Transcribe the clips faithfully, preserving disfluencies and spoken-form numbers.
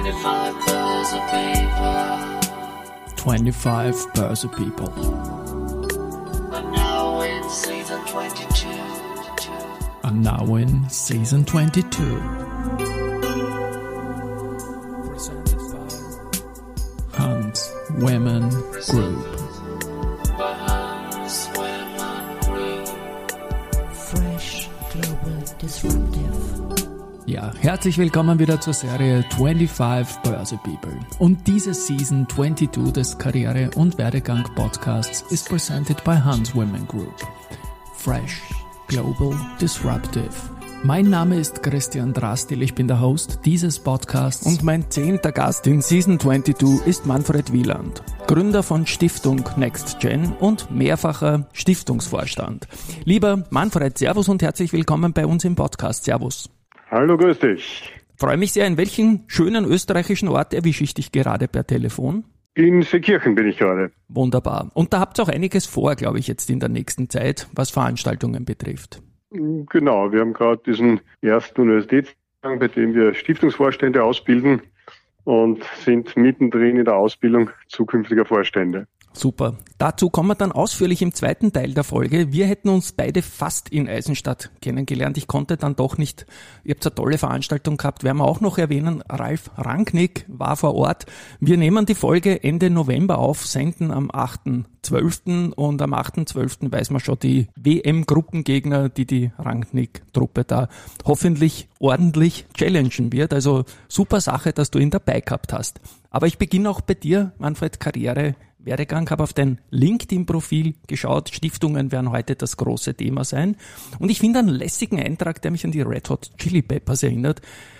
twenty-five percent people. twenty-five percent people. And now in season twenty-two. And now in season twenty-two. Presented by Hans Women Group. By Hans Women Group. Fresh, global, disruptive. Ja, herzlich willkommen wieder zur Serie twenty-five Percent People. Und diese Season zweiundzwanzig des Karriere- und Werdegang-Podcasts ist presented by Hans Women Group. Fresh, global, disruptive. Mein Name ist Christian Drastil, ich bin der Host dieses Podcasts. Und mein zehnter Gast in Season zweiundzwanzig ist Manfred Wieland, Gründer von Stiftung NextGen und mehrfacher Stiftungsvorstand. Lieber Manfred, Servus und herzlich willkommen bei uns im Podcast. Servus. Hallo, grüß dich. Freue mich sehr. In welchen schönen österreichischen Ort erwische ich dich gerade per Telefon? In Seekirchen bin ich gerade. Wunderbar. Und da habt ihr auch einiges vor, glaube ich, jetzt in der nächsten Zeit, was Veranstaltungen betrifft. Genau, wir haben gerade diesen ersten Universitätstag, bei dem wir Stiftungsvorstände ausbilden und sind mittendrin in der Ausbildung zukünftiger Vorstände. Super. Dazu kommen wir dann ausführlich im zweiten Teil der Folge. Wir hätten uns beide fast in Eisenstadt kennengelernt. Ich konnte dann doch nicht. Ihr habt eine tolle Veranstaltung gehabt. Werden wir auch noch erwähnen. Ralf Rangnick war vor Ort. Wir nehmen die Folge Ende November auf, senden am achten zwölften und am achten zwölften weiß man schon die W M-Gruppengegner, die die Rangnick-Truppe da hoffentlich ordentlich challengen wird. Also super Sache, dass du ihn dabei gehabt hast. Aber ich beginne auch bei dir, Manfred, Karriere, Werdegang, habe auf dein LinkedIn-Profil geschaut. Stiftungen werden heute das große Thema sein. Und ich finde einen lässigen Eintrag, der mich an die Red Hot Chili Peppers erinnert.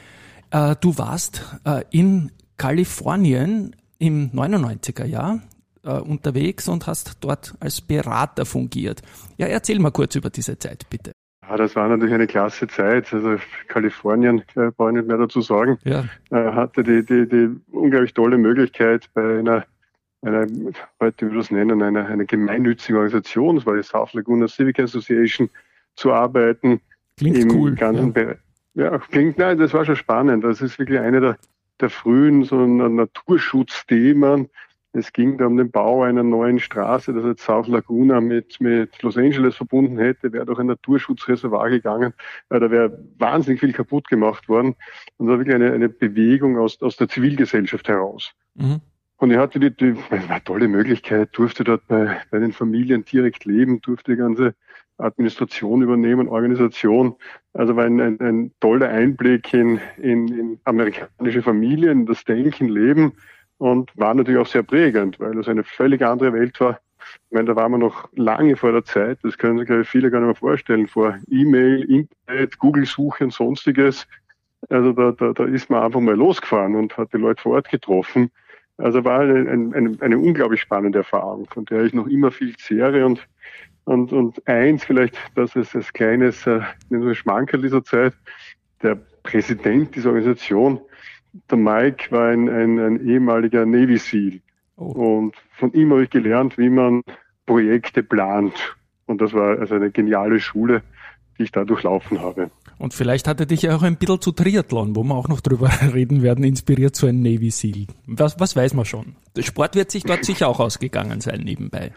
Äh, du warst äh, in Kalifornien im neunundneunziger Jahr äh, unterwegs und hast dort als Berater fungiert. Ja, erzähl mal kurz über diese Zeit, bitte. Ja, das war natürlich eine klasse Zeit. Also Kalifornien, äh, brauche ich nicht mehr dazu sagen, Ja. äh, hatte die, die, die unglaublich tolle Möglichkeit, bei einer Eine, heute würde ich es nennen, eine, eine gemeinnützige Organisation, das war die South Laguna Civic Association, zu arbeiten. Klingt im cool. Ganzen Ja. Be- ja, klingt, nein, das war schon spannend. Das ist wirklich eine der, der frühen so ein Naturschutzthemen. Es ging da um den Bau einer neuen Straße, das jetzt South Laguna mit, mit Los Angeles verbunden hätte, wäre durch ein Naturschutzreservat gegangen. Da wäre wahnsinnig viel kaputt gemacht worden. Und das war wirklich eine, eine Bewegung aus, aus der Zivilgesellschaft heraus. Mhm. Und ich hatte die, die das war eine tolle Möglichkeit, durfte dort bei, bei den Familien direkt leben, durfte die ganze Administration übernehmen, Organisation. Also war ein, ein, ein toller Einblick in, in, in amerikanische Familien, das Denken, Leben und war natürlich auch sehr prägend, weil es eine völlig andere Welt war. Ich meine, da waren wir noch lange vor der Zeit, das können sich, glaube ich, viele gar nicht mehr vorstellen, vor E-Mail, Internet, Google-Suche und sonstiges. Also da, da, da ist man einfach mal losgefahren und hat die Leute vor Ort getroffen. Also war eine, eine, eine unglaublich spannende Erfahrung, von der ich noch immer viel zehre und, und, und eins vielleicht, das ist als kleines äh, Schmankerl dieser Zeit, der Präsident dieser Organisation, der Mike, war ein, ein, ein ehemaliger Navy SEAL. Oh. Und von ihm habe ich gelernt, wie man Projekte plant. Und das war also eine geniale Schule, die ich da durchlaufen habe. Und vielleicht hatte dich ja auch ein bisschen zu Triathlon, wo wir auch noch drüber reden werden, inspiriert zu einem Navy SEAL. Was, was weiß man schon? Der Sport wird sich dort sicher auch ausgegangen sein nebenbei.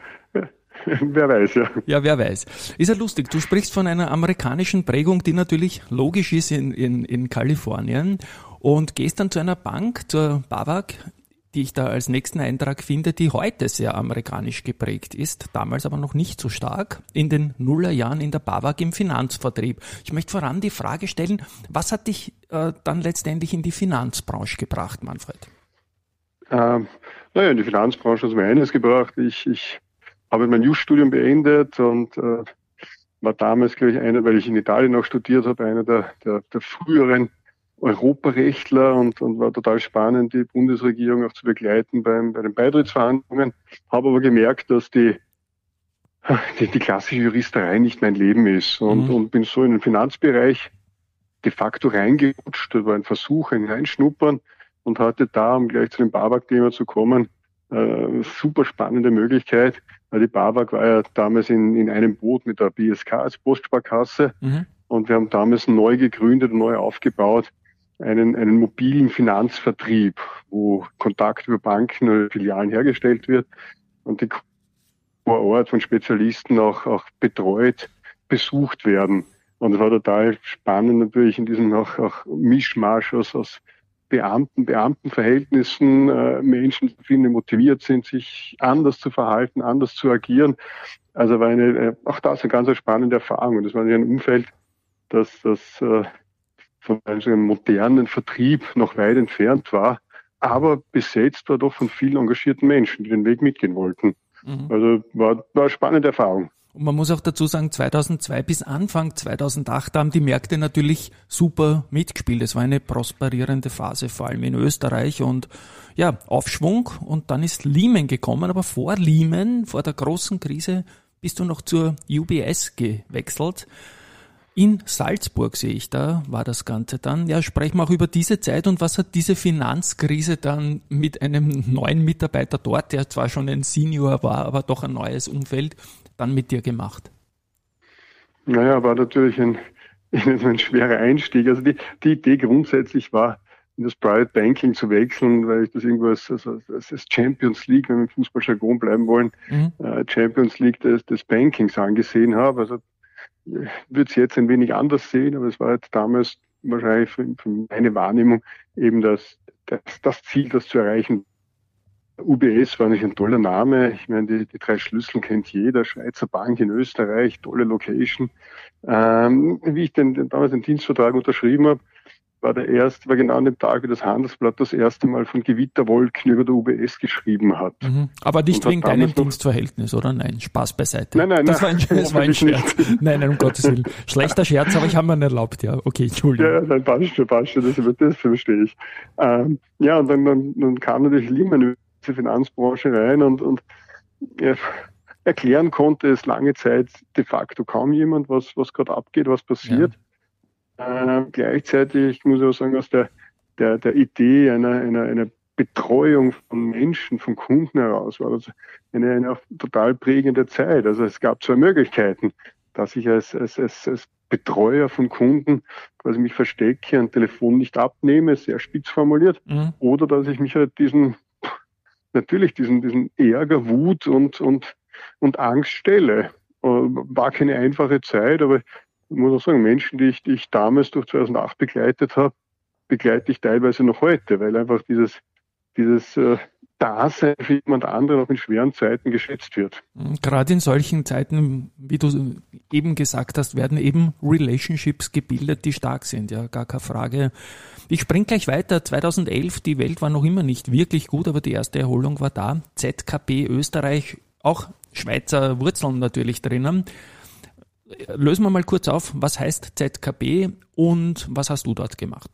Wer weiß, ja. Ja, wer weiß. Ist ja lustig, du sprichst von einer amerikanischen Prägung, die natürlich logisch ist in, in, in Kalifornien und gehst dann zu einer Bank, zur B A W A G, die ich da als nächsten Eintrag finde, die heute sehr amerikanisch geprägt ist, damals aber noch nicht so stark, in den Nullerjahren in der B A W A G im Finanzvertrieb. Ich möchte voran die Frage stellen, was hat dich äh, dann letztendlich in die Finanzbranche gebracht, Manfred? Ähm, naja, in die Finanzbranche hat es mir eines gebracht. Ich, ich habe mein Jus-Studium beendet und äh, war damals, glaube ich, einer, weil ich in Italien auch studiert habe, einer der, der, der früheren Europarechtler und, und war total spannend, die Bundesregierung auch zu begleiten beim, bei den Beitrittsverhandlungen. Habe aber gemerkt, dass die, die, die klassische Juristerei nicht mein Leben ist und, mhm. und bin so in den Finanzbereich de facto reingerutscht. Das war ein Versuch, ein Reinschnuppern und hatte da, um gleich zu dem B A W A G-Thema zu kommen, äh, super spannende Möglichkeit. Die B A W A G war ja damals in, in einem Boot mit der B S K als Postsparkasse mhm. und wir haben damals neu gegründet und neu aufgebaut einen, einen mobilen Finanzvertrieb, wo Kontakt über Banken oder Filialen hergestellt wird und die vor Ort von Spezialisten auch, auch betreut, besucht werden. Und es war total spannend natürlich in diesem auch, auch Mischmasch aus, aus Beamten, Beamtenverhältnissen, äh, Menschen zu finden, die motiviert sind, sich anders zu verhalten, anders zu agieren. Also war eine, auch das eine ganz spannende Erfahrung. Und das war ein Umfeld, das, das äh, von einem modernen Vertrieb noch weit entfernt war, aber besetzt war doch von vielen engagierten Menschen, die den Weg mitgehen wollten. Mhm. Also war, war eine spannende Erfahrung. Und man muss auch dazu sagen, zweitausendzwei bis Anfang zweitausendacht haben die Märkte natürlich super mitgespielt. Es war eine prosperierende Phase, vor allem in Österreich und ja, Aufschwung. Und dann ist Lehman gekommen, aber vor Lehman, vor der großen Krise, bist du noch zur U B S gewechselt. In Salzburg sehe ich, da war das Ganze dann. Ja, sprechen wir auch über diese Zeit und was hat diese Finanzkrise dann mit einem neuen Mitarbeiter dort, der zwar schon ein Senior war, aber doch ein neues Umfeld, dann mit dir gemacht? Naja, war natürlich ein, ein schwerer Einstieg. Also die, die Idee grundsätzlich war, in das Private Banking zu wechseln, weil ich das irgendwo als, also als Champions League, wenn wir im Fußballjargon bleiben wollen, mhm. äh, Champions League des, des Bankings angesehen habe. Also würde es jetzt ein wenig anders sehen, aber es war jetzt damals wahrscheinlich für, für meine Wahrnehmung eben das, das, das Ziel, das zu erreichen. U B S war nicht ein toller Name. Ich meine, die, die drei Schlüssel kennt jeder. Schweizer Bank in Österreich, tolle Location. Ähm, wie ich den, den, damals den Dienstvertrag unterschrieben habe, war der erste, war genau an dem Tag, wie das Handelsblatt das erste Mal von Gewitterwolken über der U B S geschrieben hat. Mhm. Aber nicht wegen deinem Dienstverhältnis, oder? Nein, Spaß beiseite. Nein, nein, das nein. War ein, das war ein Scherz. Nein, nein, um Gottes Willen. Schlechter Scherz, aber ich habe mir nicht erlaubt, ja. Okay, Entschuldigung. Ja, nein, passt schon, passt schon, das, das verstehe ich. Ähm, ja, und dann, dann, dann kam natürlich Lehman in die Finanzbranche rein und, und ja, erklären konnte es lange Zeit de facto kaum jemand, was, was gerade abgeht, was passiert. Ja. Äh, gleichzeitig muss ich auch sagen, aus der, der, der Idee einer, einer, einer Betreuung von Menschen, von Kunden heraus war das eine, eine total prägende Zeit. Also es gab zwei Möglichkeiten, dass ich als, als, als, als Betreuer von Kunden quasi mich verstecke, ein Telefon nicht abnehme, sehr spitz formuliert, mhm. oder dass ich mich halt diesen, natürlich diesen, diesen Ärger, Wut und, und, und Angst stelle. War keine einfache Zeit, aber ich muss auch sagen, Menschen, die ich, die ich damals durch zweitausendacht begleitet habe, begleite ich teilweise noch heute, weil einfach dieses, dieses äh, Dasein für jemand anderen auch in schweren Zeiten geschätzt wird. Gerade in solchen Zeiten, wie du eben gesagt hast, werden eben Relationships gebildet, die stark sind, ja, gar keine Frage. Ich springe gleich weiter. zweitausendelf, die Welt war noch immer nicht wirklich gut, aber die erste Erholung war da. Z K B Österreich, auch Schweizer Wurzeln natürlich drinnen. Lösen wir mal kurz auf, was heißt Z K B und was hast du dort gemacht?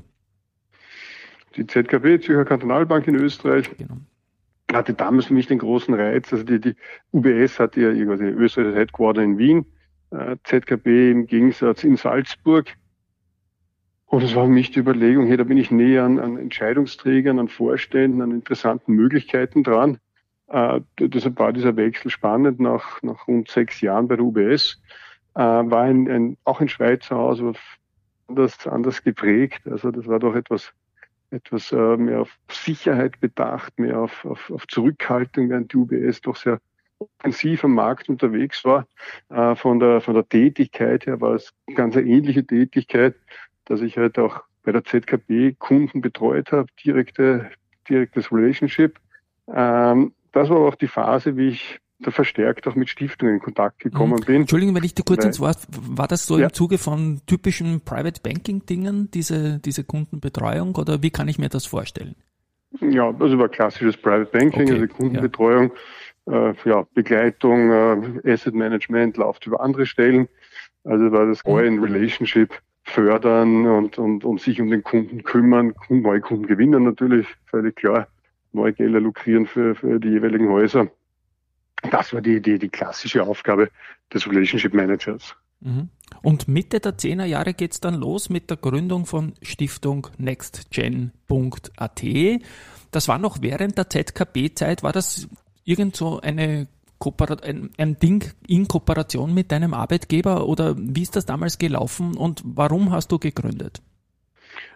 Die Z K B, Zürcher Kantonalbank in Österreich, genau. hatte damals für mich den großen Reiz. Also die, die U B S hatte ja irgendwas in Österreich, das Headquarter in Wien, äh, Z K B im Gegensatz in Salzburg. Und es war für mich die Überlegung, hey, da bin ich näher an, an Entscheidungsträgern, an Vorständen, an interessanten Möglichkeiten dran. Äh, deshalb war dieser Wechsel spannend nach, nach rund sechs Jahren bei der U B S. Äh, war ein, ein, auch ein Schweizer Haus, aber anders, anders geprägt. Also das war doch etwas, etwas äh, mehr auf Sicherheit bedacht, mehr auf, auf, auf Zurückhaltung, während die U B S doch sehr offensiv am Markt unterwegs war. Äh, von der, von der Tätigkeit her war es eine ganz ähnliche Tätigkeit, dass ich halt auch bei der Z K B Kunden betreut habe, direkte, direktes Relationship. Ähm, das war aber auch die Phase, wie ich da verstärkt auch mit Stiftungen in Kontakt gekommen bin. Entschuldigung, wenn ich dir kurz ins Wort, war das so ja. im Zuge von typischen Private Banking Dingen, diese, diese Kundenbetreuung, oder wie kann ich mir das vorstellen? Ja, also war klassisches Private Banking, okay. also Kundenbetreuung, ja, äh, ja Begleitung, äh, Asset Management läuft über andere Stellen. Also war das neue mhm. Relationship fördern und, und, und sich um den Kunden kümmern, neue Kunden gewinnen natürlich, völlig klar, neue Gelder lukrieren für, für die jeweiligen Häuser. Das war die, die, die klassische Aufgabe des Relationship Managers. Und Mitte der zehner Jahre geht's dann los mit der Gründung von Stiftung nextgen punkt a t. Das war noch während der Z K B-Zeit. War das irgend so eine Kooper- ein, ein Ding in Kooperation mit deinem Arbeitgeber oder wie ist das damals gelaufen und warum hast du gegründet?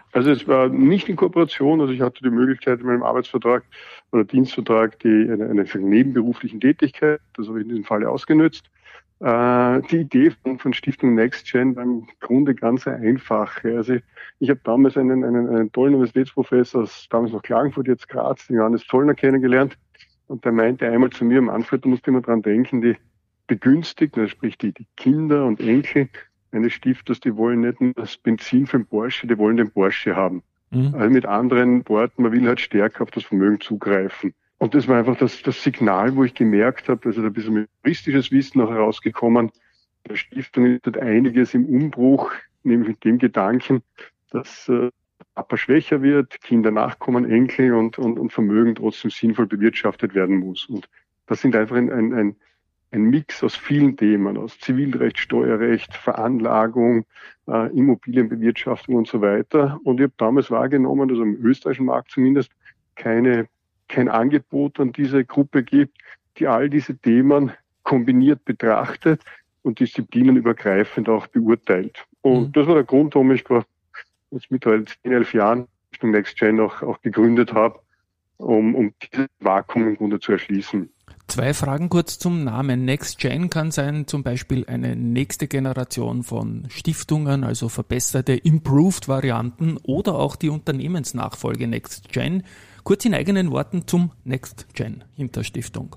Also es war nicht in Kooperation, also ich hatte die Möglichkeit in meinem Arbeitsvertrag oder Dienstvertrag die eine, eine nebenberuflichen Tätigkeit, das habe ich in diesem Falle ausgenutzt. Äh, die Idee von, von Stiftung NextGen war im Grunde ganz einfach. Also ich, ich habe damals einen, einen, einen tollen Universitätsprofessor aus damals noch Klagenfurt, jetzt Graz, den Johannes Zollner kennengelernt, und der meinte einmal zu mir, Manfred, du musst immer dran denken, die Begünstigten, also sprich die, die Kinder und Enkel eines Stifters, die wollen nicht nur das Benzin für den Porsche, die wollen den Porsche haben. Mhm. Also mit anderen Worten, man will halt stärker auf das Vermögen zugreifen. Und das war einfach das, das Signal, wo ich gemerkt habe, also da ist ein bisschen juristisches Wissen noch herausgekommen. Der Stiftung ist halt einiges im Umbruch, nämlich mit dem Gedanken, dass äh, Papa schwächer wird, Kinder nachkommen, Enkel und, und, und Vermögen trotzdem sinnvoll bewirtschaftet werden muss. Und das sind einfach ein, ein, ein ein Mix aus vielen Themen, aus Zivilrecht, Steuerrecht, Veranlagung, äh, Immobilienbewirtschaftung und so weiter. Und ich habe damals wahrgenommen, dass es im österreichischen Markt zumindest keine, kein Angebot an diese Gruppe gibt, die all diese Themen kombiniert betrachtet und disziplinenübergreifend auch beurteilt. Und mhm. das war der Grund, warum ich vor jetzt mittlerweile zehn, elf Jahren Stiftung NextGen auch, auch gegründet habe, um, um dieses Vakuum im Grunde zu erschließen. Zwei Fragen kurz zum Namen. NextGen kann sein zum Beispiel eine nächste Generation von Stiftungen, also verbesserte, improved Varianten oder auch die Unternehmensnachfolge NextGen. Kurz in eigenen Worten zum NextGen hinter Stiftung.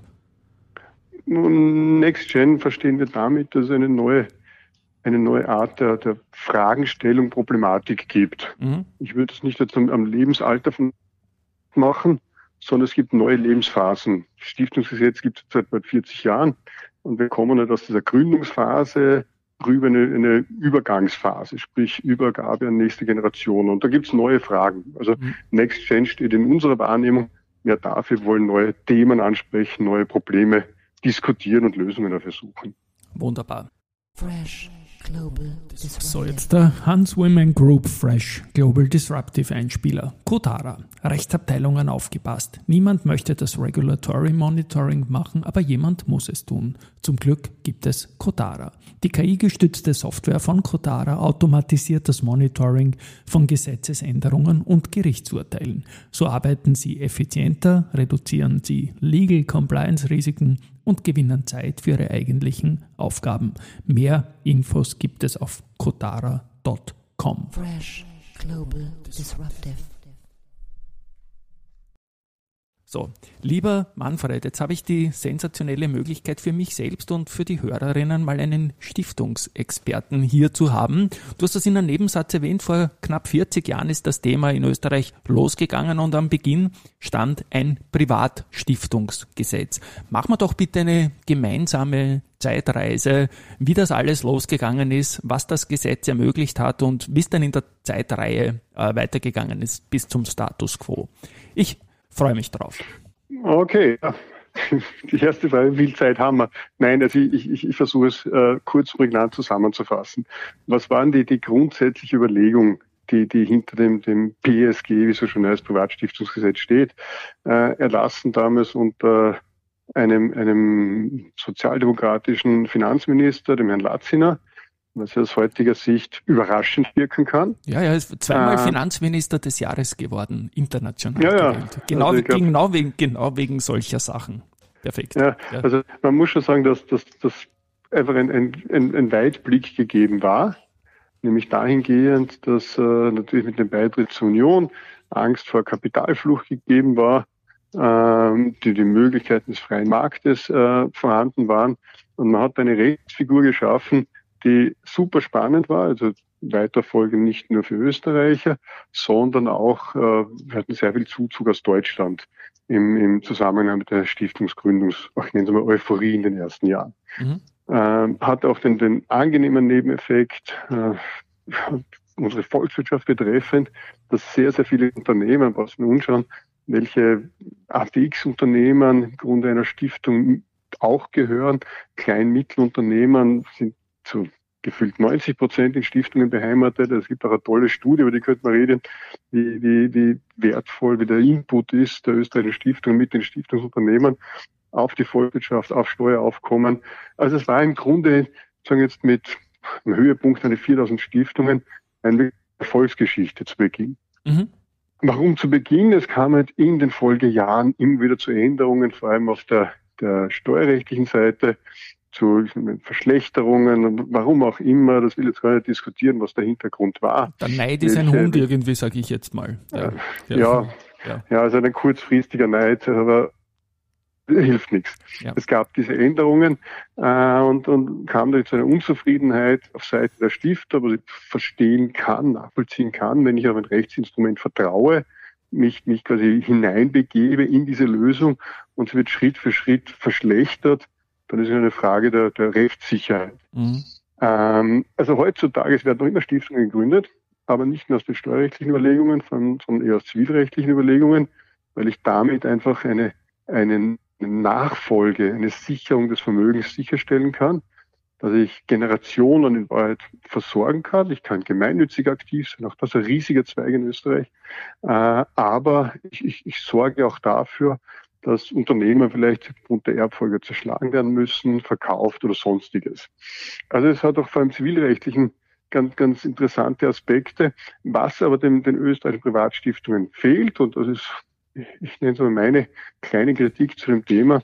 Nun, NextGen verstehen wir damit, dass es eine neue, eine neue Art der, der Fragenstellung, Problematik gibt. Mhm. Ich würde es nicht jetzt am, am Lebensalter von machen, sondern es gibt neue Lebensphasen. Das Stiftungsgesetz gibt es seit bald vierzig Jahren und wir kommen nicht aus dieser Gründungsphase rüber in eine, eine Übergangsphase, sprich Übergabe an nächste Generation. Und da gibt es neue Fragen. Also mhm. NextGen steht in unserer Wahrnehmung ja dafür, wir wollen neue Themen ansprechen, neue Probleme diskutieren und Lösungen dafür suchen. Wunderbar. Fresh Global Disruptive. So, jetzt der Hans Women Group Fresh Global Disruptive Einspieler. Kotara. Rechtsabteilungen aufgepasst. Niemand möchte das Regulatory Monitoring machen, aber jemand muss es tun. Zum Glück gibt es Kotara. Die K I-gestützte Software von Kotara automatisiert das Monitoring von Gesetzesänderungen und Gerichtsurteilen. So arbeiten sie effizienter, reduzieren sie Legal Compliance Risiken und gewinnen Zeit für ihre eigentlichen Aufgaben. Mehr Infos gibt es auf kotara punkt com. Fresh Global Disruptive. So, lieber Manfred, jetzt habe ich die sensationelle Möglichkeit für mich selbst und für die Hörerinnen mal einen Stiftungsexperten hier zu haben. Du hast das in einem Nebensatz erwähnt, vor knapp vierzig Jahren ist das Thema in Österreich losgegangen und am Beginn stand ein Privatstiftungsgesetz. Machen wir doch bitte eine gemeinsame Zeitreise, wie das alles losgegangen ist, was das Gesetz ermöglicht hat und wie es dann in der Zeitreihe äh, weitergegangen ist bis zum Status quo. Ich freue mich drauf. Okay, die erste Frage, wie viel Zeit haben wir? Nein, also ich, ich, ich versuche es äh, kurz und prägnant zusammenzufassen. Was waren die, die grundsätzliche Überlegung, die, die hinter dem, dem P S G, wie so schon heißt, Privatstiftungsgesetz steht, äh, erlassen damals unter einem, einem sozialdemokratischen Finanzminister, dem Herrn Latziner, was aus heutiger Sicht überraschend wirken kann. Ja, er ist zweimal äh, Finanzminister des Jahres geworden, international ja, gewählt. Genau, also glaub, genau, wegen, genau wegen solcher Sachen. Perfekt. Ja, ja. Also man muss schon sagen, dass das einfach ein, ein, ein, ein Weitblick gegeben war, nämlich dahingehend, dass äh, natürlich mit dem Beitritt zur Union Angst vor Kapitalflucht gegeben war, äh, die, die Möglichkeiten des freien Marktes äh, vorhanden waren. Und man hat eine Rechtsfigur geschaffen, die super spannend war, also Weiterfolge nicht nur für Österreicher, sondern auch, äh, wir hatten sehr viel Zuzug aus Deutschland im, im Zusammenhang mit der Stiftungsgründungs, auch nennen Sie mal Euphorie in den ersten Jahren. Mhm. Ähm, hat auch den, den angenehmen Nebeneffekt, äh, unsere Volkswirtschaft betreffend, dass sehr, sehr viele Unternehmen, was wir uns anschauen, welche A T X-Unternehmen im Grunde einer Stiftung auch gehören, Klein-Mittelunternehmen sind zu gefühlt neunzig Prozent in Stiftungen beheimatet. Es gibt auch eine tolle Studie, über die könnte man reden, wie, wie, wie wertvoll, wie der Input ist der österreichischen Stiftung mit den Stiftungsunternehmen auf die Volkswirtschaft, auf Steueraufkommen. Also es war im Grunde, sagen jetzt mit einem Höhepunkt eine viertausend Stiftungen, ein Erfolgsgeschichte zu Beginn. Mhm. Warum zu Beginn? Es kam halt in den Folgejahren immer wieder zu Änderungen, vor allem auf der, der steuerrechtlichen Seite, zu Verschlechterungen, warum auch immer, das will ich jetzt gar nicht diskutieren, was der Hintergrund war. Der Neid ist ein Welche, Hund irgendwie, sage ich jetzt mal. Ja, ja, ja, ja. ja also ein kurzfristiger Neid, aber hilft nichts. Ja. Es gab diese Änderungen äh, und, und kam da zu einer Unzufriedenheit auf Seite der Stifter, was ich verstehen kann, nachvollziehen kann, wenn ich auf ein Rechtsinstrument vertraue, mich, mich quasi hineinbegebe in diese Lösung und sie wird Schritt für Schritt verschlechtert, dann ist es eine Frage der, der Rechtssicherheit. Mhm. Ähm, also heutzutage, es werden noch immer Stiftungen gegründet, aber nicht nur aus den steuerrechtlichen Überlegungen, sondern eher aus zivilrechtlichen Überlegungen, weil ich damit einfach eine, einen Nachfolge, eine Sicherung des Vermögens sicherstellen kann, dass ich Generationen in Wahrheit versorgen kann. Ich kann gemeinnützig aktiv sein, auch das ist ein riesiger Zweig in Österreich. Äh, aber ich, ich, ich sorge auch dafür, dass Unternehmen vielleicht aufgrund der Erbfolge zerschlagen werden müssen, verkauft oder sonstiges. Also es hat auch vor allem zivilrechtlichen ganz, ganz interessante Aspekte, was aber den, den österreichischen Privatstiftungen fehlt, und das ist, ich nenne es mal meine kleine Kritik zu dem Thema,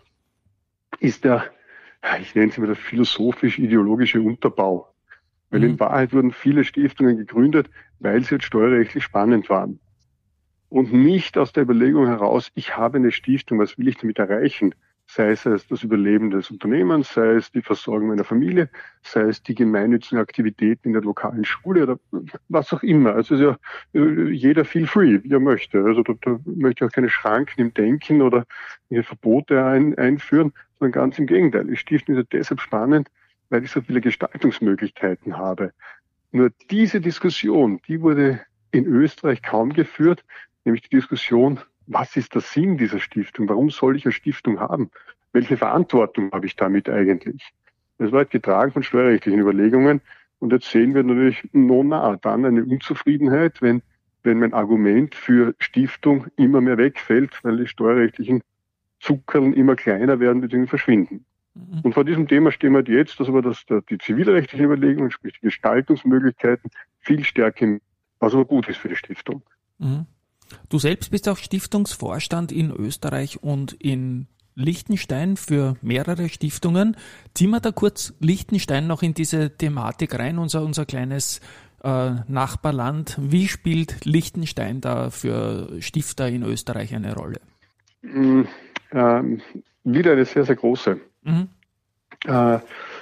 ist der, ich nenne es mal der philosophisch-ideologische Unterbau. Weil in Wahrheit wurden viele Stiftungen gegründet, weil sie jetzt steuerrechtlich spannend waren. Und nicht aus der Überlegung heraus, ich habe eine Stiftung, was will ich damit erreichen? Sei es das Überleben des Unternehmens, sei es die Versorgung meiner Familie, sei es die gemeinnützigen Aktivitäten in der lokalen Schule oder was auch immer. Also ist ja jeder feel free, wie er möchte. Also da, da möchte ich auch keine Schranken im Denken oder Verbote ein, einführen, sondern ganz im Gegenteil. Die Stiftung ist ja deshalb spannend, weil ich so viele Gestaltungsmöglichkeiten habe. Nur diese Diskussion, die wurde in Österreich kaum geführt, nämlich die Diskussion, was ist der Sinn dieser Stiftung? Warum soll ich eine Stiftung haben? Welche Verantwortung habe ich damit eigentlich? Das war halt getragen von steuerrechtlichen Überlegungen. Und jetzt sehen wir natürlich no nah dann eine Unzufriedenheit, wenn, wenn mein Argument für Stiftung immer mehr wegfällt, weil die steuerrechtlichen Zuckerln immer kleiner werden bzw. verschwinden. Mhm. Und vor diesem Thema stehen wir halt jetzt, dass aber das, die zivilrechtlichen Überlegungen, sprich die Gestaltungsmöglichkeiten, viel stärker, was aber gut ist für die Stiftung. Mhm. Du selbst bist auch Stiftungsvorstand in Österreich und in Liechtenstein für mehrere Stiftungen. Ziehen wir da kurz Liechtenstein noch in diese Thematik rein, unser, unser kleines äh, Nachbarland. Wie spielt Liechtenstein da für Stifter in Österreich eine Rolle? Mm, ähm, wieder eine sehr, sehr große. Mhm. Äh,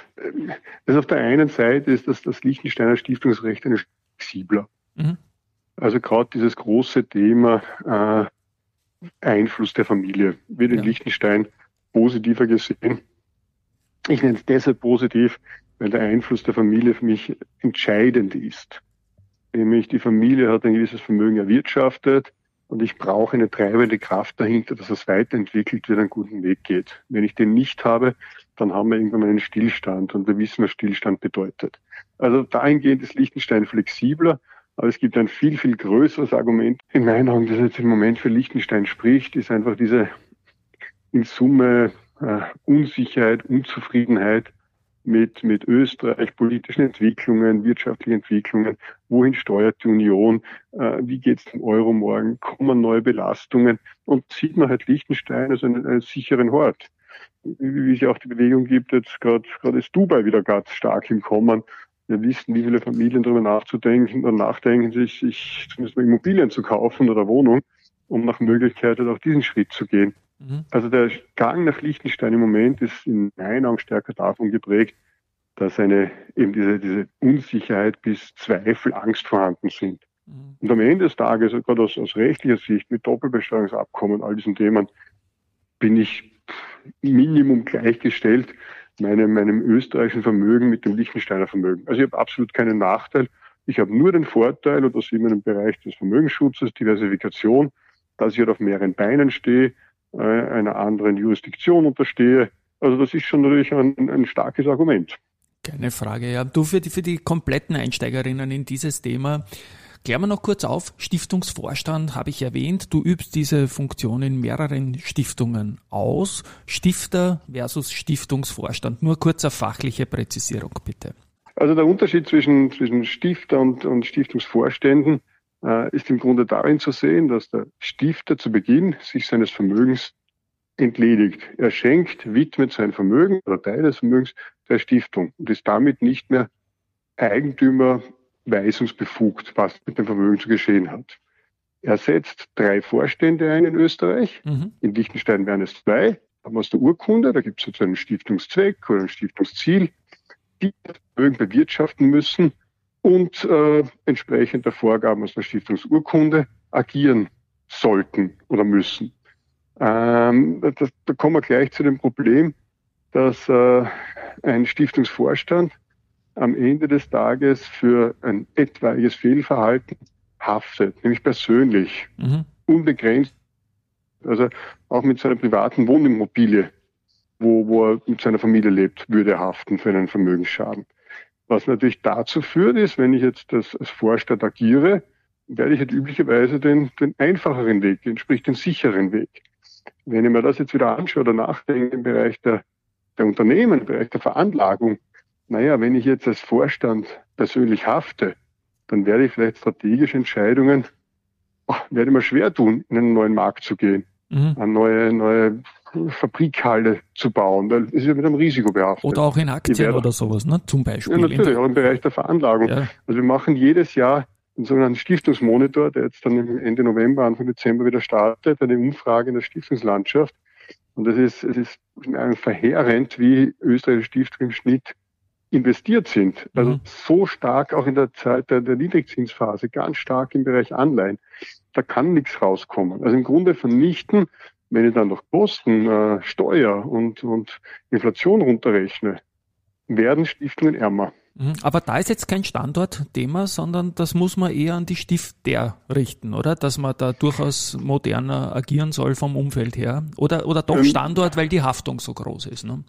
das auf der einen Seite ist das, das Liechtensteiner Stiftungsrecht eine flexibler. Mhm. Also gerade dieses große Thema äh, Einfluss der Familie wird in ja. Liechtenstein positiver gesehen. Ich nenne es deshalb positiv, weil der Einfluss der Familie für mich entscheidend ist. Nämlich die Familie hat ein gewisses Vermögen erwirtschaftet und ich brauche eine treibende Kraft dahinter, dass es weiterentwickelt wird, einen guten Weg geht. Wenn ich den nicht habe, dann haben wir irgendwann einen Stillstand und wir wissen, was Stillstand bedeutet. Also dahingehend ist Liechtenstein flexibler. Aber es gibt ein viel, viel größeres Argument in meinen Augen, das jetzt im Moment für Liechtenstein spricht, ist einfach diese in Summe äh, Unsicherheit, Unzufriedenheit mit, mit Österreich, politischen Entwicklungen, wirtschaftlichen Entwicklungen. Wohin steuert die Union? Äh, wie geht es dem Euro morgen? Kommen neue Belastungen? Und sieht man halt Liechtenstein als einen, einen sicheren Hort. Wie, wie es ja auch die Bewegung gibt, jetzt gerade gerade ist Dubai wieder ganz stark im Kommen. Wir wissen, wie viele Familien darüber nachzudenken oder nachdenken, sich, sich zumindest mal Immobilien zu kaufen oder Wohnung, um nach Möglichkeit auch diesen Schritt zu gehen. Mhm. Also der Gang nach Liechtenstein im Moment ist in meinen Augen stärker davon geprägt, dass eine eben diese, diese Unsicherheit bis Zweifel, Angst vorhanden sind. Mhm. Und am Ende des Tages, gerade aus, aus rechtlicher Sicht, mit Doppelbesteuerungsabkommen, all diesen Themen, bin ich Minimum gleichgestellt meinem, meinem österreichischen Vermögen mit dem Liechtensteiner Vermögen. Also ich habe absolut keinen Nachteil. Ich habe nur den Vorteil, und das sehen wir im Bereich des Vermögensschutzes, Diversifikation, dass ich halt auf mehreren Beinen stehe, äh, einer anderen Jurisdiktion unterstehe. Also das ist schon natürlich ein, ein starkes Argument. Keine Frage, ja. Du, für die, für die kompletten Einsteigerinnen in dieses Thema, klären wir noch kurz auf, Stiftungsvorstand habe ich erwähnt, du übst diese Funktion in mehreren Stiftungen aus. Stifter versus Stiftungsvorstand, nur kurze fachliche Präzisierung bitte. Also der Unterschied zwischen, zwischen Stifter und, und Stiftungsvorständen äh, ist im Grunde darin zu sehen, dass der Stifter zu Beginn sich seines Vermögens entledigt. Er schenkt, widmet sein Vermögen oder Teil des Vermögens der Stiftung und ist damit nicht mehr Eigentümer weisungsbefugt, was mit dem Vermögen zu geschehen hat. Er setzt drei Vorstände ein in Österreich. Mhm. In Liechtenstein wären es zwei. Da haben wir aus der Urkunde, da gibt es jetzt einen Stiftungszweck oder ein Stiftungsziel, die das Vermögen bewirtschaften müssen und äh, entsprechend der Vorgaben aus der Stiftungsurkunde agieren sollten oder müssen. Ähm, das, da kommen wir gleich zu dem Problem, dass äh, ein Stiftungsvorstand am Ende des Tages für ein etwaiges Fehlverhalten haftet, nämlich persönlich, mhm. unbegrenzt, also auch mit seiner privaten Wohnimmobilie, wo, wo er mit seiner Familie lebt, würde er haften für einen Vermögensschaden. Was natürlich dazu führt, ist, wenn ich jetzt das, als Vorstand agiere, werde ich halt üblicherweise den, den einfacheren Weg gehen, sprich den sicheren Weg. Wenn ich mir das jetzt wieder anschaue oder nachdenke im Bereich der, der Unternehmen, im Bereich der Veranlagung, naja, wenn ich jetzt als Vorstand persönlich hafte, dann werde ich vielleicht strategische Entscheidungen, oh, werde mir schwer tun, in einen neuen Markt zu gehen, mhm. eine neue, neue Fabrikhalle zu bauen. Das ist ja mit einem Risiko behaftet. Oder auch in Aktien werde, oder sowas, ne? Zum Beispiel. Ja, natürlich, auch im Bereich der Veranlagung. Ja. Also wir machen jedes Jahr einen sogenannten Stiftungsmonitor, der jetzt dann Ende November, Anfang Dezember wieder startet, eine Umfrage in der Stiftungslandschaft. Und das ist, es ist verheerend, wie österreichische Stiftungen im Schnitt investiert sind. Also mhm. so stark auch in der Zeit der, der Niedrigzinsphase, ganz stark im Bereich Anleihen. Da kann nichts rauskommen. Also im Grunde vernichten, wenn ich dann noch Kosten, äh, Steuer und, und Inflation runterrechne, werden Stiftungen ärmer. Aber da ist jetzt kein Standortthema, sondern das muss man eher an die Stifter richten, oder? Dass man da durchaus moderner agieren soll vom Umfeld her. Oder, oder doch Standort, weil die Haftung so groß ist, ne?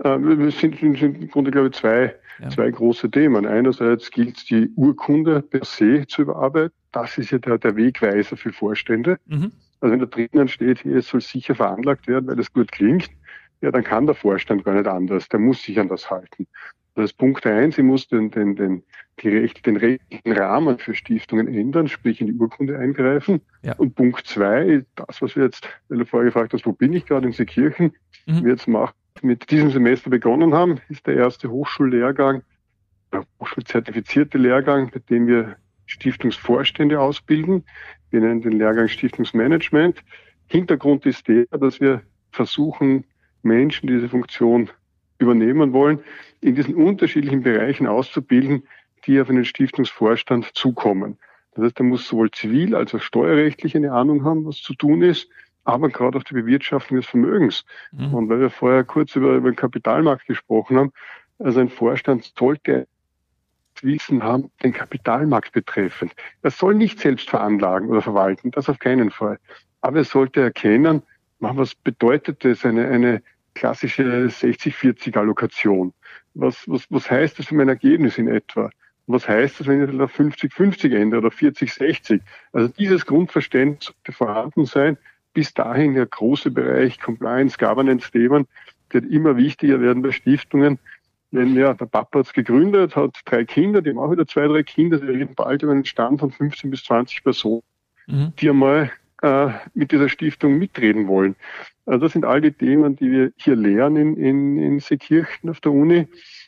Es sind, sind im Grunde, glaube ich, zwei, ja. zwei große Themen. Einerseits gilt es, die Urkunde per se zu überarbeiten. Das ist ja der, der Wegweiser für Vorstände. Mhm. Also wenn da drinnen steht, hier, es soll sicher veranlagt werden, weil es gut klingt, ja, dann kann der Vorstand gar nicht anders. Der muss sich an das halten. Das ist Punkt eins, ich muss den, den, den, die Recht, den rechtlichen Rahmen für Stiftungen ändern, sprich in die Urkunde eingreifen. Ja. Und Punkt zwei, das, was wir jetzt, weil du vorher gefragt hast, wo bin ich gerade in Seekirchen, mhm. wir jetzt machen, mit diesem Semester begonnen haben, ist der erste Hochschullehrgang, der hochschulzertifizierte Lehrgang, bei dem wir Stiftungsvorstände ausbilden. Wir nennen den Lehrgang Stiftungsmanagement. Hintergrund ist der, dass wir versuchen, Menschen, die diese Funktion übernehmen wollen, in diesen unterschiedlichen Bereichen auszubilden, die auf einen Stiftungsvorstand zukommen. Das heißt, er muss sowohl zivil als auch steuerrechtlich eine Ahnung haben, was zu tun ist, aber gerade auch die Bewirtschaftung des Vermögens. Mhm. Und weil wir vorher kurz über, über den Kapitalmarkt gesprochen haben, also ein Vorstand sollte Wissen haben, den Kapitalmarkt betreffend. Er soll nicht selbst veranlagen oder verwalten, das auf keinen Fall. Aber er sollte erkennen, was bedeutet das, eine, eine klassische sechzig vierzig Allokation. Was, was, was heißt das für mein Ergebnis in etwa? Was heißt das, wenn ich da fünfzig fünfzig ändere oder vierzig sechzig? Also dieses Grundverständnis sollte vorhanden sein. Bis dahin der große Bereich Compliance, Governance-Themen, der immer wichtiger werden bei Stiftungen. Wenn ja, der Papa hat es gegründet, hat drei Kinder, die haben auch wieder zwei, drei Kinder, die reden bald über einen Stand von fünfzehn bis zwanzig Personen, mhm. die einmal äh, mit dieser Stiftung mitreden wollen. Also das sind all die Themen, die wir hier lernen in, in, in Seekirchen auf der Uni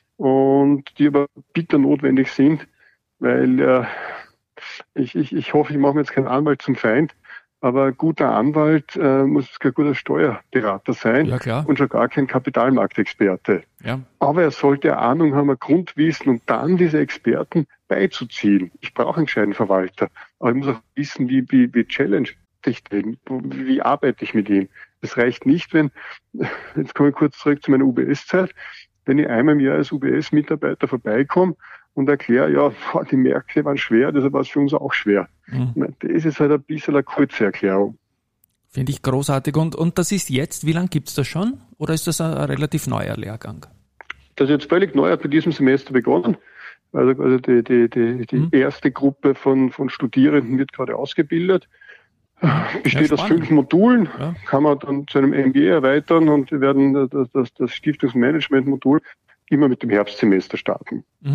und die aber bitter notwendig sind, weil äh, ich, ich, ich hoffe, ich mache mir jetzt keinen Anwalt zum Feind, aber ein guter Anwalt äh, muss kein guter Steuerberater sein ja, klar. Und schon gar kein Kapitalmarktexperte. Ja. Aber er sollte eine Ahnung haben, ein Grundwissen und dann diese Experten beizuziehen. Ich brauche einen gescheiten Verwalter, aber ich muss auch wissen, wie, wie, wie challenge ich den, wie arbeite ich mit ihm. Es reicht nicht, wenn, jetzt komme ich kurz zurück zu meiner U B S-Zeit, wenn ich einmal im Jahr als U B S-Mitarbeiter vorbeikomme und erkläre, ja, die Märkte waren schwer, deshalb war es für uns auch schwer. Mhm. Das ist halt ein bisschen eine kurze Erklärung. Finde ich großartig. Und, und das ist jetzt, wie lange gibt es das schon? Oder ist das ein, ein relativ neuer Lehrgang? Das ist jetzt völlig neu, hat mit diesem Semester begonnen. Also, also die, die, die, die mhm. erste Gruppe von, von Studierenden wird gerade ausgebildet. Besteht ja, aus fünf Modulen, ja. Kann man dann zu einem M B A erweitern und wir werden das, das, das Stiftungsmanagement-Modul immer mit dem Herbstsemester starten. Mhm.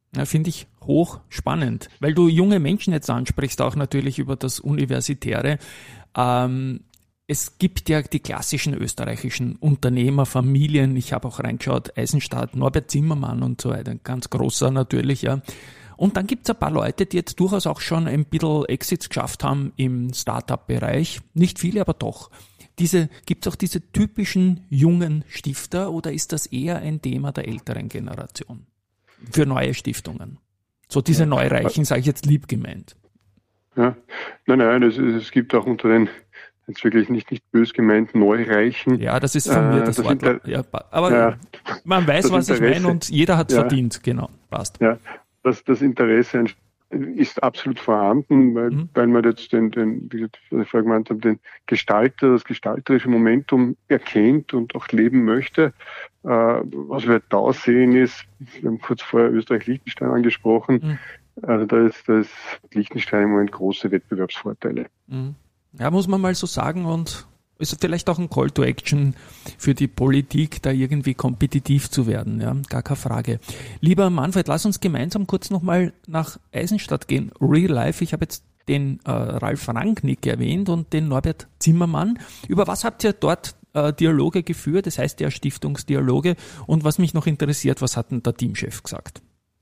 Ja, finde ich hochspannend, weil du junge Menschen jetzt ansprichst, auch natürlich über das Universitäre. Ähm, es gibt ja die klassischen österreichischen Unternehmerfamilien. Ich habe auch reingeschaut, Eisenstadt, Norbert Zimmermann und so weiter, ganz großer natürlich, ja. Und dann gibt's ein paar Leute, die jetzt durchaus auch schon ein bisschen Exits geschafft haben im Startup-Bereich. Nicht viele, aber doch. Diese, gibt's auch diese typischen jungen Stifter oder ist das eher ein Thema der älteren Generation? Für neue Stiftungen. So diese ja. Neureichen, sage ich jetzt lieb gemeint. Ja, nein, nein, es, es gibt auch unter den jetzt wirklich nicht, nicht bös gemeint, Neureichen. Ja, das ist von mir das, das Wort. Inter- ja, aber ja, man weiß, was Interesse, ich meine und jeder hat es ja, verdient. Genau, passt. Ja, das, das Interesse ist absolut vorhanden, weil, mhm. weil man jetzt den, den, wie ich vorher gemeint habe, den Gestalter, das gestalterische Momentum erkennt und auch leben möchte. Äh, was wir da sehen ist, wir haben kurz vorher Österreich-Liechtenstein angesprochen, mhm. also da ist, da ist Liechtenstein im Moment große Wettbewerbsvorteile. Mhm. Ja, muss man mal so sagen und ist vielleicht auch ein Call to Action für die Politik, da irgendwie kompetitiv zu werden, ja, gar keine Frage. Lieber Manfred, lass uns gemeinsam kurz nochmal nach Eisenstadt gehen. Real Life, ich habe jetzt den äh, Ralf Rangnick erwähnt und den Norbert Zimmermann. Über was habt ihr dort äh, Dialoge geführt? Das heißt ja Stiftungsdialoge. Und was mich noch interessiert, was hat denn der Teamchef gesagt?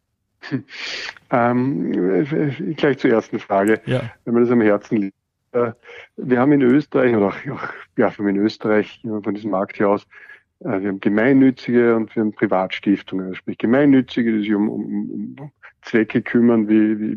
Ähm, gleich zur ersten Frage, ja. Wenn mir das am Herzen liegt. Wir haben in Österreich, oder auch, ja, von in Österreich, von diesem Markt hier aus, wir haben gemeinnützige und wir haben Privatstiftungen. Also sprich gemeinnützige, die sich um, um, um Zwecke kümmern wie, wie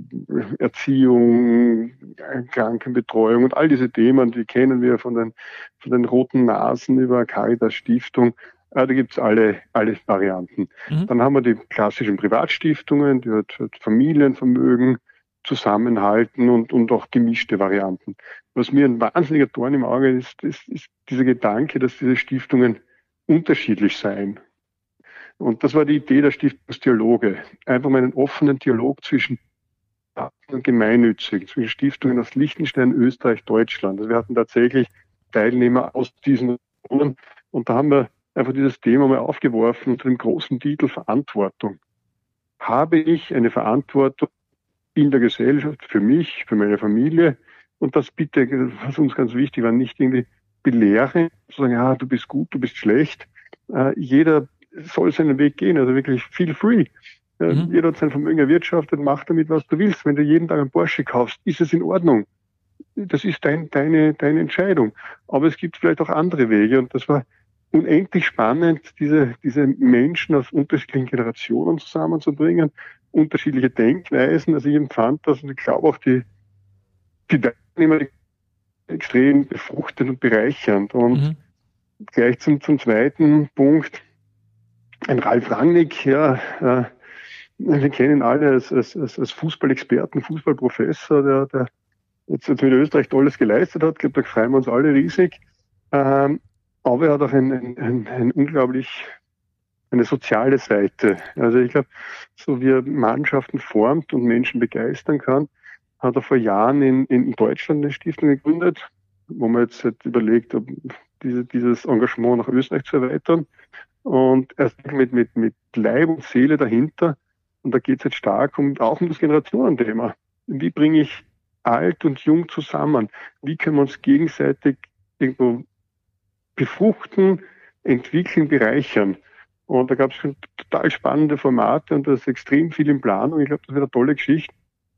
Erziehung, Krankenbetreuung und all diese Themen, die kennen wir von den, von den roten Nasen über Caritas Stiftung. Da gibt's alle, alle Varianten. Mhm. Dann haben wir die klassischen Privatstiftungen, die halt, halt Familienvermögen zusammenhalten und, und auch gemischte Varianten. Was mir ein wahnsinniger Dorn im Auge ist, ist, ist dieser Gedanke, dass diese Stiftungen unterschiedlich seien. Und das war die Idee der Stiftungsdialoge. Einfach mal einen offenen Dialog zwischen und gemeinnützig, zwischen Stiftungen aus Liechtenstein, Österreich, Deutschland. Also wir hatten tatsächlich Teilnehmer aus diesen Regionen und da haben wir einfach dieses Thema mal aufgeworfen unter dem großen Titel Verantwortung. Habe ich eine Verantwortung in der Gesellschaft, für mich, für meine Familie? Und das bitte, was uns ganz wichtig war, nicht irgendwie belehren, zu sagen, ja, du bist gut, du bist schlecht. Äh, jeder soll seinen Weg gehen, also wirklich feel free. Äh, mhm. Jeder hat sein Vermögen erwirtschaftet, mach damit, was du willst. Wenn du jeden Tag einen Porsche kaufst, ist es in Ordnung. Das ist dein, deine, deine Entscheidung. Aber es gibt vielleicht auch andere Wege und das war unendlich spannend, diese, diese Menschen aus unterschiedlichen Generationen zusammenzubringen, unterschiedliche Denkweisen. Also ich empfand das und ich glaube auch die, die Teilnehmer extrem befruchtend und bereichernd. Und mhm. gleich zum, zum zweiten Punkt, ein Ralf Rangnick, ja, äh, wir kennen ihn alle als, als, als Fußballexperten, Fußballprofessor, der, der jetzt, jetzt mit Österreich Tolles geleistet hat. Ich glaube, da freuen wir uns alle riesig. Ähm, aber er hat auch ein, ein, ein, ein unglaublich, eine soziale Seite. Also ich glaube, so wie er Mannschaften formt und Menschen begeistern kann, hat er vor Jahren in, in Deutschland eine Stiftung gegründet, wo man jetzt halt überlegt, ob diese, dieses Engagement nach Österreich zu erweitern. Und er ist mit, mit, mit Leib und Seele dahinter. Und da geht es jetzt stark um, auch um das Generationenthema. Wie bringe ich alt und jung zusammen? Wie können wir uns gegenseitig irgendwo befruchten, entwickeln, bereichern? Und da gab es schon total spannende Formate und da ist extrem viel in Planung. Ich glaube, das wird eine tolle Geschichte.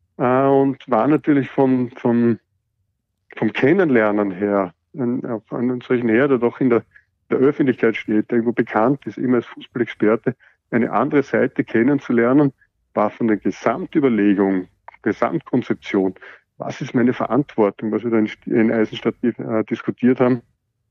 Und war natürlich von, von, vom Kennenlernen her, an, an einem solchen her, der doch in der, der Öffentlichkeit steht, der irgendwo bekannt ist, immer als Fußballexperte, eine andere Seite kennenzulernen, war von der Gesamtüberlegung, Gesamtkonzeption, was ist meine Verantwortung, was wir da in, in Eisenstadt äh, diskutiert haben,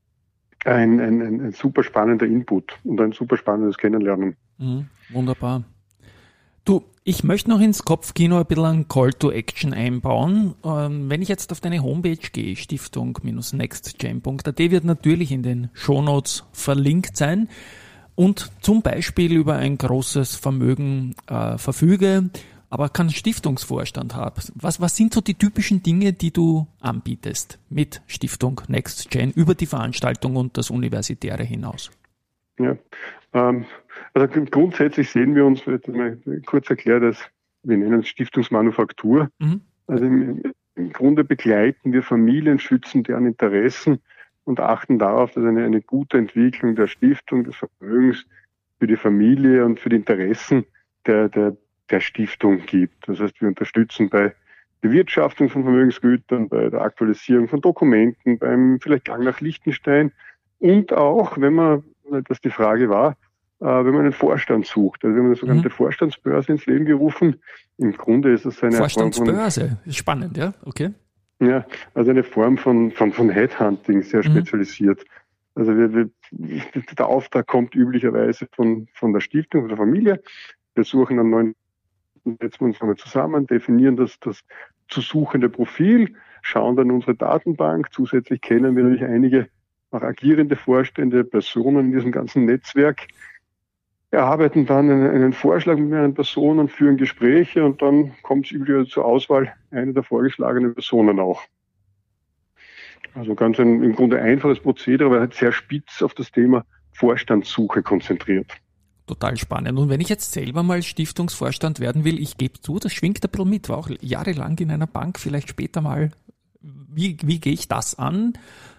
ein, ein, ein, ein super spannender Input und ein super spannendes Kennenlernen. Mhm, wunderbar. Du, ich möchte noch ins Kopfkino ein bisschen einen Call to Action einbauen. Ähm, wenn ich jetzt auf deine Homepage gehe, stiftung Bindestrich nextgen Punkt a t, wird natürlich in den Shownotes verlinkt sein und zum Beispiel über ein großes Vermögen äh, verfüge, aber keinen Stiftungsvorstand habe. Was, was sind so die typischen Dinge, die du anbietest mit Stiftung NextGen über die Veranstaltung und das Universitäre hinaus? Ja, ähm, also grundsätzlich sehen wir uns, ich mal kurz erklärt, als wir nennen es Stiftungsmanufaktur. Mhm. Also im, im Grunde begleiten wir Familien, schützen deren Interessen und achten darauf, dass eine, eine gute Entwicklung der Stiftung, des Vermögens für die Familie und für die Interessen der, der, der Stiftung gibt. Das heißt, wir unterstützen bei Bewirtschaftung von Vermögensgütern, bei der Aktualisierung von Dokumenten, beim vielleicht Gang nach Liechtenstein und auch, wenn man, dass die Frage war, äh, wenn man einen Vorstand sucht. Also wir haben eine sogenannte mhm. Vorstandsbörse ins Leben gerufen. Im Grunde ist es eine Vorstandsbörse, Form von, spannend, ja, okay. Ja, also eine Form von, von, von Headhunting, sehr mhm. spezialisiert. Also wir, wir, der Auftrag kommt üblicherweise von, von der Stiftung, von der Familie. Wir suchen einen neuen, setzen wir uns einmal zusammen, definieren das, das zu suchende Profil, schauen dann unsere Datenbank. Zusätzlich kennen wir natürlich einige auch agierende Vorstände, Personen in diesem ganzen Netzwerk, erarbeiten dann einen, einen Vorschlag mit mehreren Personen, führen Gespräche und dann kommt es üblicherweise zur Auswahl einer der vorgeschlagenen Personen auch. Also ganz ein im Grunde einfaches Prozedere, aber halt sehr spitz auf das Thema Vorstandssuche konzentriert. Total spannend. Und wenn ich jetzt selber mal Stiftungsvorstand werden will, ich gebe zu, das schwingt ein bisschen mit, war auch jahrelang in einer Bank, vielleicht später mal. Wie, wie gehe ich das an?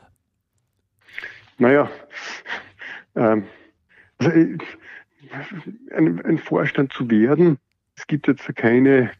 Naja, ähm, also ein, ein Vorstand zu werden, es gibt jetzt keine,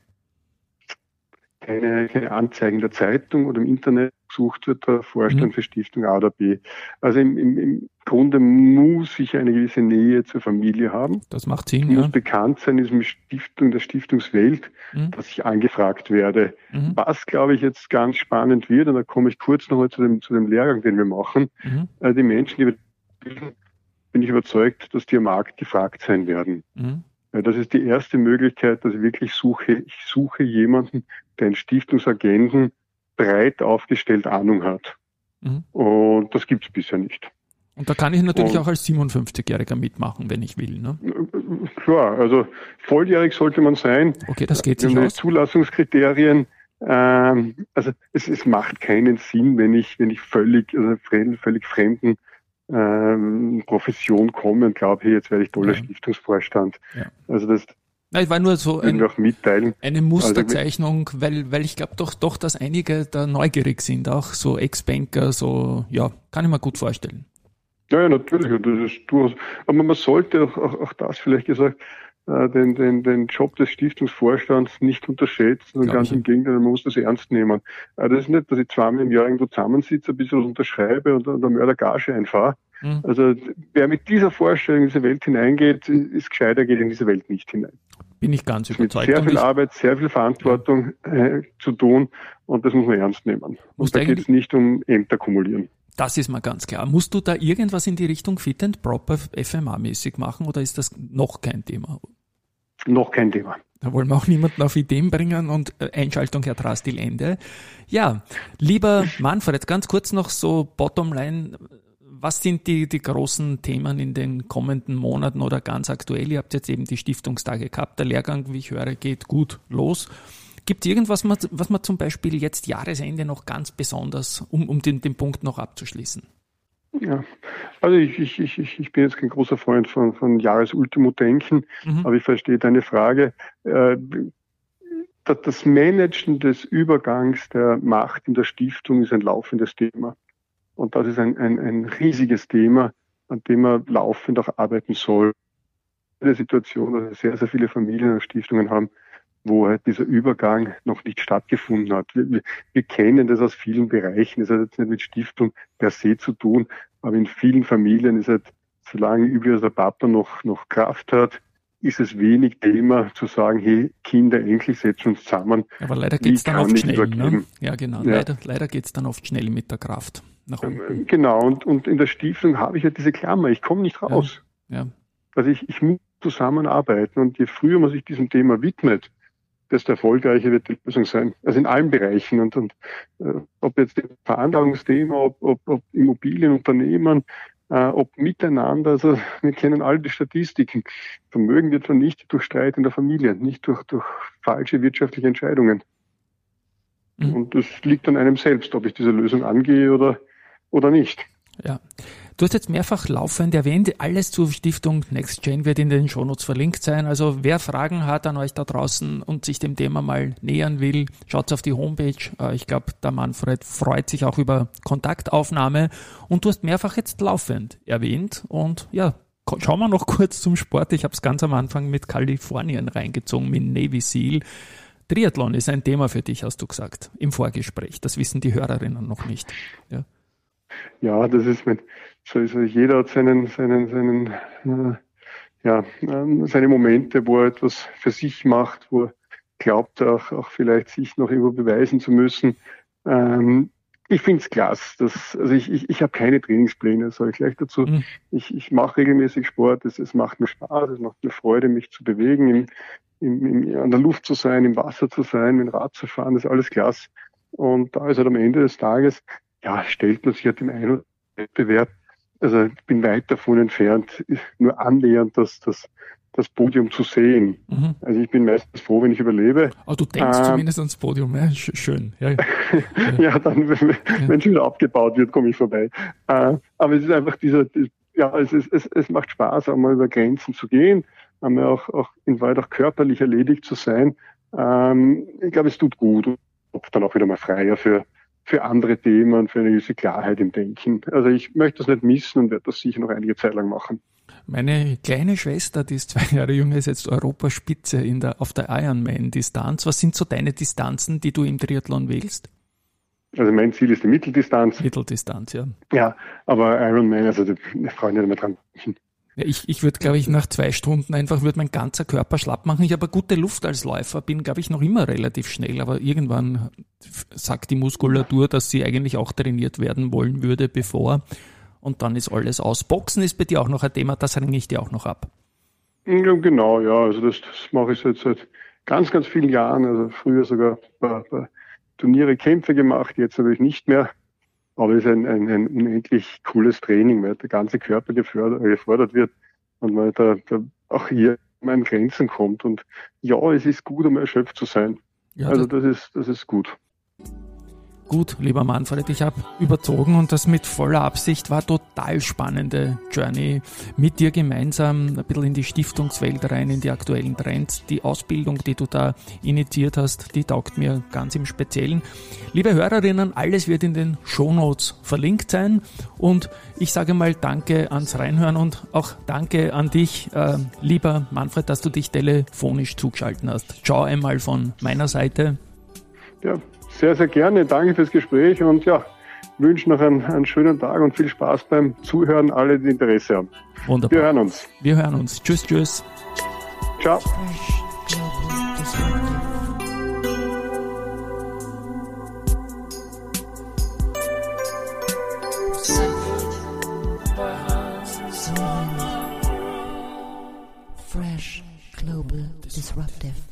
keine, keine Anzeigen der Zeitung oder im Internet, gesucht wird der Vorstand mhm. für Stiftung A oder B. Also im, im, im Grunde muss ich eine gewisse Nähe zur Familie haben. Das macht Sinn, ich ja. muss bekannt sein in diesem Stiftung, der Stiftungswelt, mhm. dass ich angefragt werde. Mhm. Was, glaube ich, jetzt ganz spannend wird, und da komme ich kurz noch mal zu dem, zu dem Lehrgang, den wir machen. Mhm. Äh, die Menschen, die wir bilden, bin ich überzeugt, dass die am Markt gefragt sein werden. Mhm. Äh, das ist die erste Möglichkeit, dass ich wirklich suche. Ich suche jemanden, der einen Stiftungsagenten breit aufgestellt Ahnung hat. Mhm. Und das gibt es bisher nicht. Und da kann ich natürlich und, auch als siebenundfünfzigjähriger mitmachen, wenn ich will, ne? Klar, also volljährig sollte man sein. Okay, das geht sich aus. Zulassungskriterien. Ähm, also es, es macht keinen Sinn, wenn ich, wenn ich völlig, also völlig fremden ähm, Profession komme und glaube, hey, jetzt werde ich toller ja. Stiftungsvorstand. Ja. Also das Nein, es war nur so ein, auch mitteilen. eine Musterzeichnung, also, weil, weil ich glaube doch, doch, dass einige da neugierig sind, auch so Ex-Banker, so, ja, kann ich mir gut vorstellen. Ja, ja, natürlich, und das ist durchaus, aber man sollte auch, auch, auch das vielleicht gesagt, äh, den, den, den Job des Stiftungsvorstands nicht unterschätzen, und ganz im Gegenteil, man muss das ernst nehmen. Äh, das ist nicht, dass ich zweimal im Jahr irgendwo zusammensitze, ein bisschen was unterschreibe und dann Mörder Gage einfahre. Mhm. Also, wer mit dieser Vorstellung in diese Welt hineingeht, ist gescheiter, geht in diese Welt nicht hinein. Bin ich ganz überzeugt. Mit sehr viel Arbeit, sehr viel Verantwortung äh, zu tun, und das muss man ernst nehmen. Und da geht es nicht um Ämter kumulieren. Das ist mal ganz klar. Musst du da irgendwas in die Richtung Fit and Proper F M A-mäßig machen, oder ist das noch kein Thema? Noch kein Thema. Da wollen wir auch niemanden auf Ideen bringen, und Einschaltung Herr Drastil Ende. Ja, lieber Manfred, ganz kurz noch so Bottomline. Was sind die, die großen Themen in den kommenden Monaten oder ganz aktuell? Ihr habt jetzt eben die Stiftungstage gehabt. Der Lehrgang, wie ich höre, geht gut los. Gibt es irgendwas, was man zum Beispiel jetzt Jahresende noch ganz besonders, um, um den, den Punkt noch abzuschließen? Ja, also ich, ich, ich, ich bin jetzt kein großer Freund von, von Jahresultimo-Denken, mhm. aber ich verstehe deine Frage. Äh, das Managen des Übergangs der Macht in der Stiftung ist ein laufendes Thema. Und das ist ein, ein, ein riesiges Thema, an dem man laufend auch arbeiten soll. Eine Situation, dass wir sehr, sehr viele Familien und Stiftungen haben, wo halt dieser Übergang noch nicht stattgefunden hat. Wir, wir, wir kennen das aus vielen Bereichen. Das hat jetzt nicht mit Stiftung per se zu tun, aber in vielen Familien ist halt, solange übrigens der Papa noch, noch Kraft hat, ist es wenig Thema zu sagen, hey, Kinder, Enkel, setzen uns zusammen. Aber leider geht es dann oft schnell. Ne? Ja, genau. Ja. Leider, leider geht es dann oft schnell mit der Kraft. Nach unten. Genau, und, und in der Stiftung habe ich ja diese Klammer, ich komme nicht raus. Ja. Ja. Also ich, ich muss zusammenarbeiten, und je früher man sich diesem Thema widmet, desto erfolgreicher wird die Lösung sein. Also in allen Bereichen. Und, und äh, ob jetzt das Veranlagungsthema, ob, ob, ob Immobilienunternehmen, äh, ob miteinander, also wir kennen alle die Statistiken. Vermögen wird vernichtet durch Streit in der Familie, nicht durch, durch falsche wirtschaftliche Entscheidungen. Mhm. Und das liegt an einem selbst, ob ich diese Lösung angehe oder, oder nicht. Ja. Du hast jetzt mehrfach laufend erwähnt, alles zur Stiftung NextGen wird in den Shownotes verlinkt sein. Also wer Fragen hat an euch da draußen und sich dem Thema mal nähern will, schaut auf die Homepage. Ich glaube, der Manfred freut sich auch über Kontaktaufnahme. Und du hast mehrfach jetzt laufend erwähnt. Und ja, schauen wir noch kurz zum Sport. Ich habe es ganz am Anfang mit Kalifornien reingezogen, mit Navy SEAL. Triathlon ist ein Thema für dich, hast du gesagt, im Vorgespräch. Das wissen die Hörerinnen noch nicht. Ja, ja das ist mit, so ist jeder hat seinen, seinen, seinen, äh, ja, äh, seine Momente, wo er etwas für sich macht, wo er glaubt, auch, auch vielleicht sich noch irgendwo beweisen zu müssen. Ähm, ich finde es klasse, dass, also ich, ich, ich habe keine Trainingspläne, sage ich gleich dazu. Mhm. Ich, ich mache regelmäßig Sport, es, es macht mir Spaß, es macht mir Freude, mich zu bewegen, im, im, im, an der Luft zu sein, im Wasser zu sein, mit dem Rad zu fahren, das ist alles klasse. Und da ist halt am Ende des Tages, ja, stellt man sich halt den einen oder anderen Wettbewerb. Also ich bin weit davon entfernt, nur annähernd das, das, das Podium zu sehen. Mhm. Also ich bin meistens froh, wenn ich überlebe. Aber du denkst ähm, zumindest ans Podium, ja? Schön. Ja, ja. ja dann, wenn, ja. wenn schon wieder abgebaut wird, komme ich vorbei. Äh, aber es ist einfach dieser, ja, es, ist, es, es macht Spaß, einmal über Grenzen zu gehen, einmal auch, auch in Wahrheit auch körperlich erledigt zu sein. Ähm, ich glaube, es tut gut und dann auch wieder mal freier für für andere Themen, für eine gewisse Klarheit im Denken. Also ich möchte das nicht missen und werde das sicher noch einige Zeit lang machen. Meine kleine Schwester, die ist zwei Jahre jünger, ist jetzt Europaspitze in der, auf der Ironman-Distanz. Was sind so deine Distanzen, die du im Triathlon wählst? Also mein Ziel ist die Mitteldistanz. Mitteldistanz, ja. Ja, aber Ironman, also da freue ich mich nicht mehr dran. Ja, ich ich würde, glaube ich, nach zwei Stunden einfach würde mein ganzer Körper schlapp machen. Ich habe gute Luft als Läufer, bin, glaube ich, noch immer relativ schnell, aber irgendwann sagt die Muskulatur, dass sie eigentlich auch trainiert werden wollen würde, bevor. Und dann ist alles aus. Boxen ist bei dir auch noch ein Thema, das ringe ich dir auch noch ab. Ja, genau, ja, also das, das mache ich jetzt seit ganz, ganz vielen Jahren. Also früher sogar bei, bei Turniere Kämpfe gemacht, jetzt natürlich nicht mehr. Aber es ist ein, ein, ein unendlich cooles Training, weil der ganze Körper gefördert, gefordert wird und man da, da auch hier an Grenzen kommt. Und ja, es ist gut, um erschöpft zu sein. Ja, also das, das ist das ist gut. Gut, lieber Manfred, ich habe überzogen und das mit voller Absicht, war total spannende Journey mit dir gemeinsam ein bisschen in die Stiftungswelt rein, in die aktuellen Trends. Die Ausbildung, die du da initiiert hast, die taugt mir ganz im Speziellen. Liebe Hörerinnen, alles wird in den Shownotes verlinkt sein und ich sage mal danke ans Reinhören und auch danke an dich, äh, lieber Manfred, dass du dich telefonisch zugeschaltet hast. Ciao einmal von meiner Seite. Ja. Sehr, sehr gerne. Danke fürs Gespräch und ja, wünsche noch einen, einen schönen Tag und viel Spaß beim Zuhören, alle, die Interesse haben. Wunderbar. Wir hören uns. Wir hören uns. Tschüss, tschüss. Ciao. Fresh Global Disruptive.